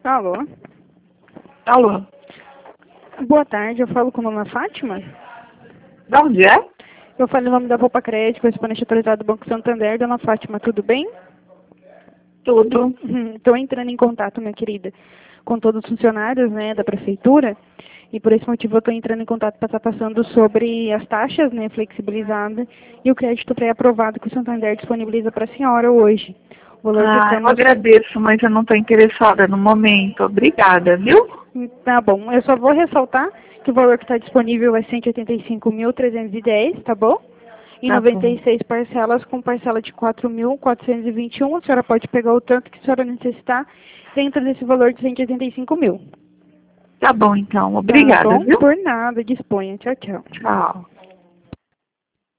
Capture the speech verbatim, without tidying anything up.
Alô? Alô? Boa tarde, eu falo com a dona Fátima? De onde é? Eu falo em nome da Poupa Crédito, correspondente autorizado do Banco Santander. Dona Fátima, tudo bem? Tudo. Estou entrando em contato, minha querida, com todos os funcionários, né, da prefeitura, e por esse motivo eu estou entrando em contato para estar passando sobre as taxas, né, flexibilizadas, e o crédito pré-aprovado que o Santander disponibiliza para a senhora hoje. O valor que Ah, eu estamos... agradeço, mas eu não estou interessada no momento. Obrigada, viu? Tá bom, eu só vou ressaltar que o valor que está disponível é cento e oitenta e cinco mil trezentos e dez, tá bom? Em Tá noventa e bom. seis parcelas, com parcela de quatro mil quatrocentos e vinte e um, a senhora pode pegar o tanto que a senhora necessitar dentro desse valor de cento e oitenta e cinco mil. Tá bom, então. Tá Obrigada, bom? viu? Por nada, disponha. Tchau, tchau. Tchau.